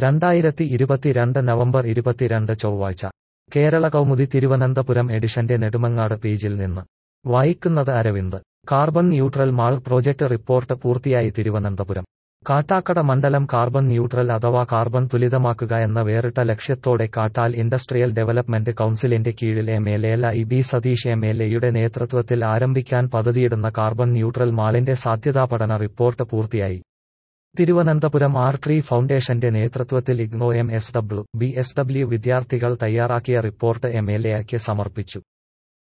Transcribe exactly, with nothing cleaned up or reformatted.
രണ്ടായിരത്തി ഇരുപത്തിരണ്ട് നവംബർ ഇരുപത്തിരണ്ട് ചൊവ്വാഴ്ച കേരള കൗമുദി തിരുവനന്തപുരം എഡിഷന്റെ നെടുമങ്ങാട് പേജിൽ നിന്ന് വായിക്കുന്നത് Aravind. Carbon neutral mall project report പൂർത്തിയായി തിരുവനന്തപുരം. കാട്ടാക്കട മണ്ഡലം കാർബൺ ന്യൂട്രൽ അഥവാ കാർബൺ തുലിതമാക്കുക എന്ന വേറിട്ട ലക്ഷ്യത്തോടെ കാട്ടാൽ ഇൻഡസ്ട്രിയൽ ഡെവലപ്മെന്റ് കൗൺസിലിന്റെ കീഴിൽ M L A I B Sathish M L എയുടെ നേതൃത്വത്തിൽ ആരംഭിക്കാൻ പദ്ധതിയിടുന്ന കാർബൺ ന്യൂട്രൽ മാളിന്റെ സാധ്യതാപഠന റിപ്പോർട്ട് പൂർത്തിയായി. തിരുവനന്തപുരം ആർ ട്രീ ഫൗണ്ടേഷന്റെ നേതൃത്വത്തിൽ IGNOU M S W B S W വിദ്യാർത്ഥികൾ തയ്യാറാക്കിയ റിപ്പോർട്ട് എം എൽ എക്ക് സമർപ്പിച്ചു.